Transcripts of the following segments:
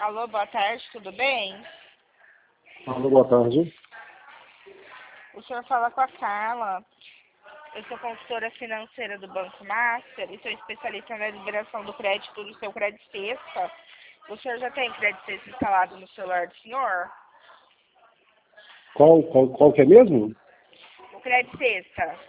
Alô, boa tarde, tudo bem? Alô, boa tarde. O senhor fala com a Carla. Eu sou consultora financeira do Banco Master e sou especialista na liberação do crédito do seu Crédito Sexta. O senhor já tem Crédito Sexta instalado no celular do senhor? Qual que é mesmo? O Crédito Sexta.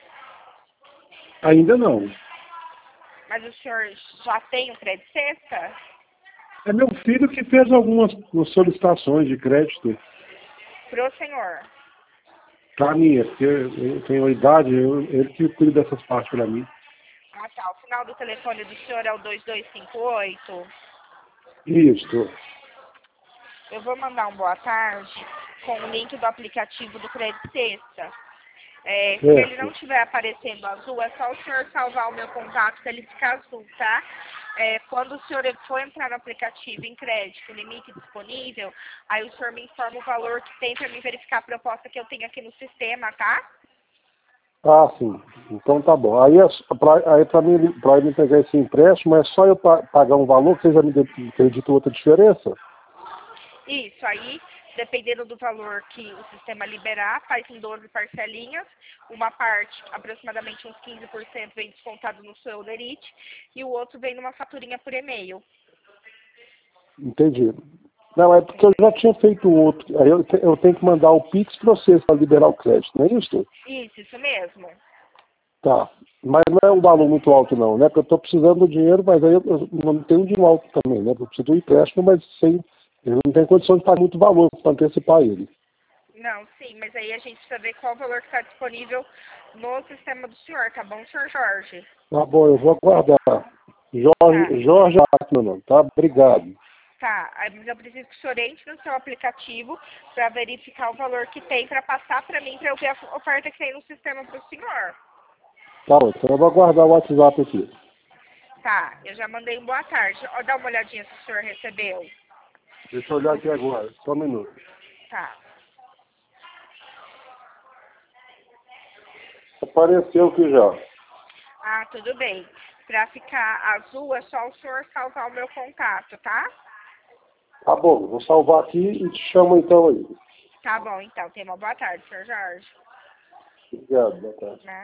Ainda não. Mas o senhor já tem o Crédito Sexta? É meu filho que fez algumas solicitações de crédito Pro senhor. para mim, porque eu tenho idade, ele que cuida dessas partes para mim. Ah, tá. O final do telefone do senhor é o 2258. Isso. Eu vou mandar um boa tarde com o link do aplicativo do Crédito Sexta. Se ele não Certo. estiver aparecendo azul, é só o senhor salvar o meu contato que ele fica azul, tá? Quando o senhor for entrar no aplicativo em crédito, limite disponível, aí o senhor me informa o valor que tem para mim verificar a proposta que eu tenho aqui no sistema, tá? Ah, sim. Então tá bom. Aí para mim pegar esse empréstimo, é só eu pagar um valor que vocês já me acreditam outra diferença? Isso, aí, dependendo do valor que o sistema liberar, faz em 12 parcelinhas. Uma parte, aproximadamente uns 15%, vem descontado no seu lerite e o outro vem numa faturinha por e-mail. Entendi. Não, é porque eu já tinha feito outro. Aí eu tenho que mandar o Pix para vocês para liberar o crédito, não é isso? Isso mesmo. Tá. Mas não é um valor muito alto não, né? Porque eu estou precisando do dinheiro, mas aí eu não tenho dinheiro alto também, né? Eu preciso do empréstimo, mas eu não tenho condição de pagar muito valor para antecipar ele. Não, sim, mas aí a gente precisa ver qual o valor que está disponível no sistema do senhor, tá bom, senhor Jorge? Tá bom, eu vou aguardar. Tá, Jorge Atman, não, tá? Obrigado. tá. Mas eu preciso que o senhor entre no seu aplicativo para verificar o valor que tem para passar para mim, para eu ver a oferta que tem no sistema para o senhor. Tá bom, então eu vou aguardar o WhatsApp aqui. Tá, eu já mandei um boa tarde. Ó, dá uma olhadinha se o senhor recebeu. Deixa eu olhar aqui agora, só um minuto. Tá. Apareceu aqui já. Ah, tudo bem. Para ficar azul é só o senhor salvar o meu contato, tá? Tá bom, vou salvar aqui e te chamo então aí. Tá bom, então. Tenha uma boa tarde, senhor Jorge. Obrigado, boa tarde. Né?